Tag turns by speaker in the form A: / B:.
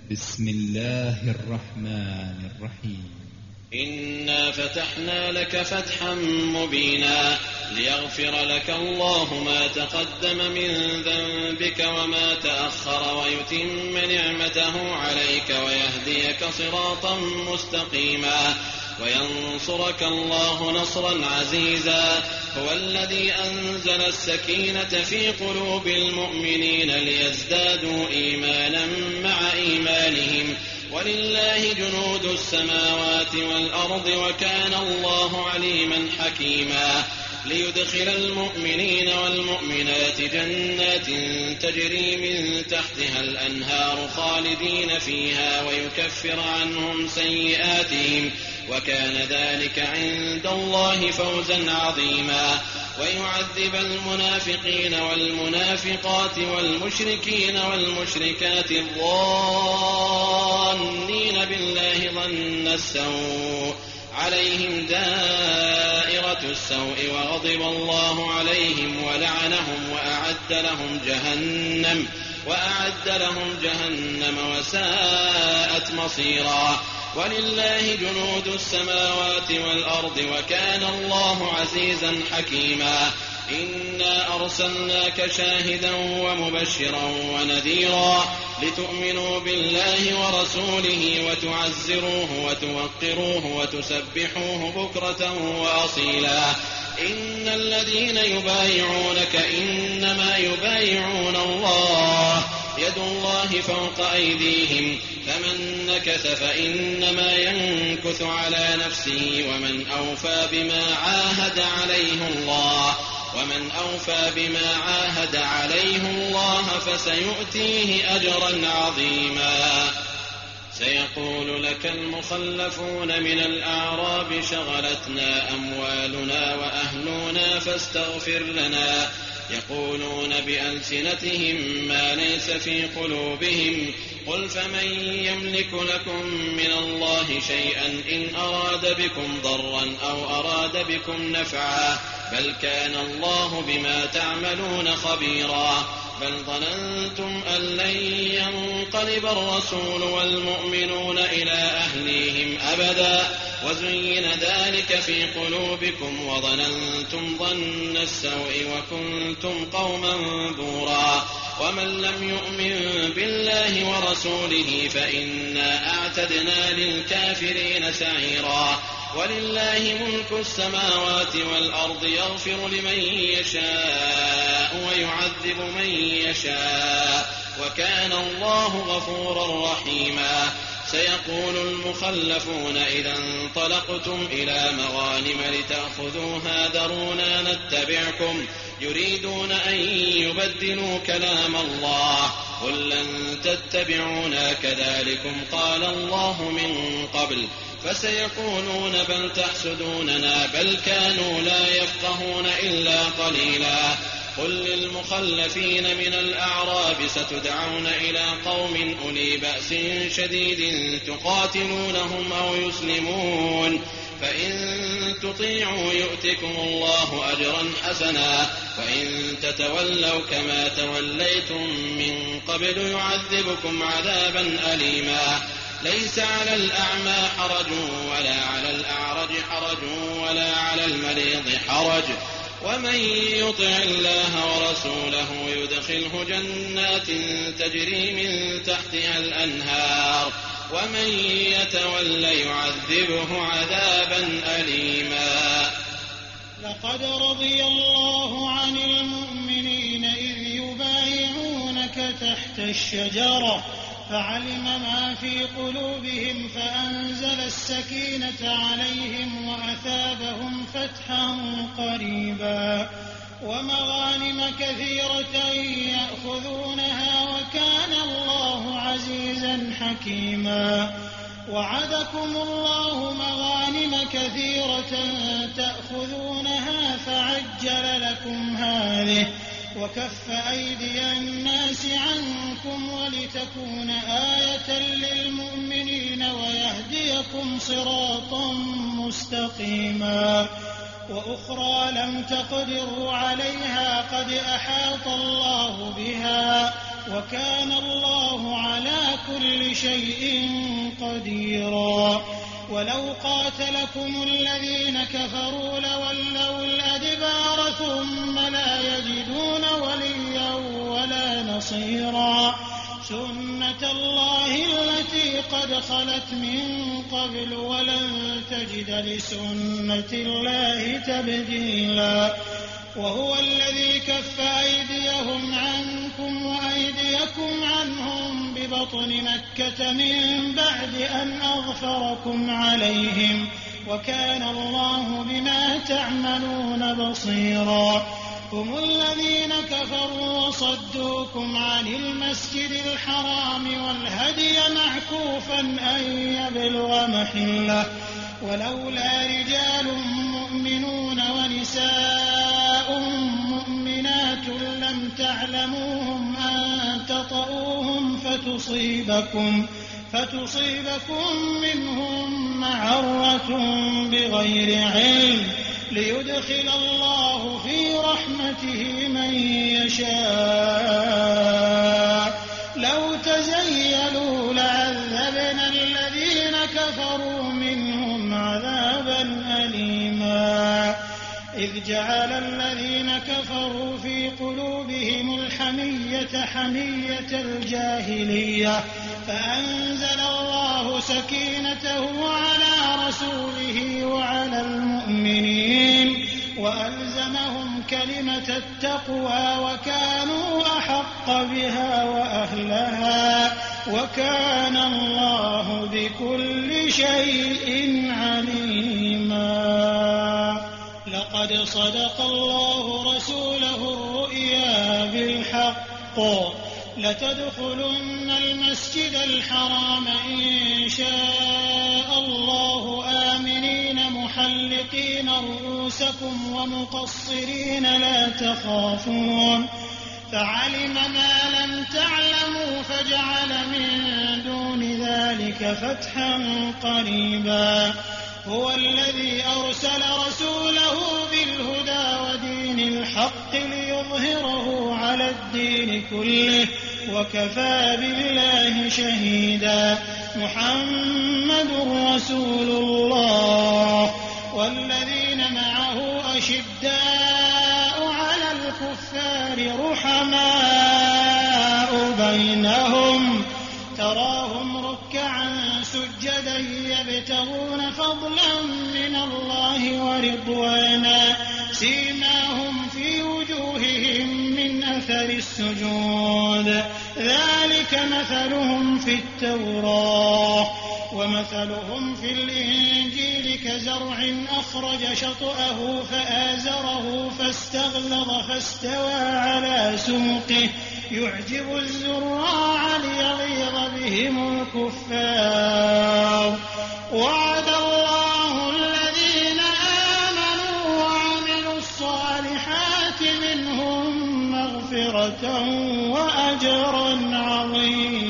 A: بسم الله الرحمن الرحيم.
B: إنا فتحنا لك فتحا مبينا ليغفر لك الله ما تقدم من ذنبك وما تأخر ويتم نعمته عليك ويهديك صراطا مستقيما وينصرك الله نصرا عزيزا. هو الذي أنزل السكينة في قلوب المؤمنين ليزدادوا إيمانا مع إيمانهم ولله جنود السماوات والأرض وكان الله عليما حكيما. ليدخل المؤمنين والمؤمنات جنات تجري من تحتها الأنهار خالدين فيها ويكفر عنهم سيئاتهم وكان ذلك عند الله فوزا عظيما. ويعذب المنافقين والمنافقات والمشركين والمشركات الظانين بالله ظن السوء عليهم دائرة السوء وغضب الله عليهم ولعنهم وأعد لهم جهنم وساءت مصيرا. ولله جنود السماوات والأرض وكان الله عزيزا حكيما. إنا أرسلناك شاهدا ومبشرا ونذيرا لتؤمنوا بالله ورسوله وتعزروه وتوقروه وتسبحوه بكرة وأصيلا. إن الذين يبايعونك إنما يبايعون الله يد الله فوق أيديهم فمن نكث فإنما ينكث على نفسه ومن أوفى بما عاهد عليه الله فسيؤتيه أجرا عظيما. سيقول لك المخلفون من الأعراب شغلتنا أموالنا وأهلنا فاستغفر لنا يقولون بألسنتهم ما ليس في قلوبهم قل فمن يملك لكم من الله شيئا إن أراد بكم ضرا أو أراد بكم نفعا بل كان الله بما تعملون خبيرا. بل ظننتم أن لن ينقلب الرسول والمؤمنون إلى أهليهم أبدا وزين ذلك في قلوبكم وظننتم ظن السوء وكنتم قوما بورا. ومن لم يؤمن بالله ورسوله فإنا أعتدنا للكافرين سعيرا. ولله ملك السماوات والأرض يغفر لمن يشاء ويعذب من يشاء وكان الله غفورا رحيما. سيقول المخلفون إذا انطلقتم إلى مغانم لتأخذوها ذرونا نتبعكم يريدون أن يبدلوا كلام الله قل لن تتبعونا كذلكم قال الله من قبل فسيقولون بل تحسدوننا بل كانوا لا يفقهون إلا قليلا. قل للمخلفين من الأعراب ستدعون إلى قوم أولي بأس شديد تقاتلونهم أو يسلمون فإن تطيعوا يؤتكم الله أجرا حسنا وإن تتولوا كما توليتم من قبل يعذبكم عذابا أليما. ليس على الأعمى حرج ولا على الأعرج حرج ولا على المريض حرج ومن يطع الله ورسوله يدخله جنات تجري من تحتها الأنهار ومن يتول يعذبه عذابا أليما.
C: لقد رضي الله عن المؤمنين إذ يبايعونك تحت الشجرة فعلم ما في قلوبهم فأنزل السكينة عليهم وأثابهم فتحا قريبا ومغانم كثيرة يأخذونها وكان الله عزيزا حكيما. وعدكم الله مغانم كثيرة تأخذونها فعجل لكم هذه وكف أيدي الناس عنكم ولتكون آية للمؤمنين ويهديكم صراطا مستقيما. وأخرى لم تقدروا عليها قد أحاط الله بها وكان الله على كل شيء قديرا ولو قاتلكم الذين كفروا لولوا الأدبار ثم لا يجدون وليا ولا نصيرا سنة الله التي قد خلت من قبل ولن تجد لسنة الله تبديلا وهو الذي كف أيديهم عنكم وأيديكم عنهم ببطن مكة من بعد أن أظفركم عليهم وكان الله بما تعملون بصيرا هم الذين كفروا وصدوكم عن المسجد الحرام والهدي معكوفا أن يبلغ محله ولولا رجال مؤمنون ونساء مؤمنات لم تعلموهم أن تطؤوهم فتصيبكم منهم معرة بغير علم ليدخل الله في رحمته من يشاء لو تزيلوا لعذبنا الذين كفروا منهم عذابا أليما إذ جعل الذين كفروا في قلوبهم الحمية حمية الجاهلية فأنزل الله سكينته على رسوله وعلى المؤمنين وألزمهم كلمة التقوى وكانوا أحق بها وأهلها وكان الله بكل شيء عليما لقد صدق الله رسوله الرؤيا بالحق لتدخلن المسجد الحرام إن شاء الله آمنين محلقين رؤوسكم ومقصرين لا تخافون فعلم ما لم تعلموا فجعل من دون ذلك فتحا قريبا هو الذي أرسل رسوله بالهدى ودين الحق ليظهره على الدين كله وكفى بالله شهيدا محمد رسول الله والذين معه أشداء على الكفار رحماء بينهم تراهم ركعا سجدا يبتغون فضلا من الله ورضوانا سيماهم في وجوههم من أثر السجود ذلك مثلهم في التوراة ومثلهم في الإنجيل كزرع أخرج شطأه فآزره فاستغلظ فاستوى على سوقه يعجب الزراع ليغيظ بهم الكفار وعد الله الذين آمنوا وعملوا الصالحات منهم مغفرة وأجرا عظيما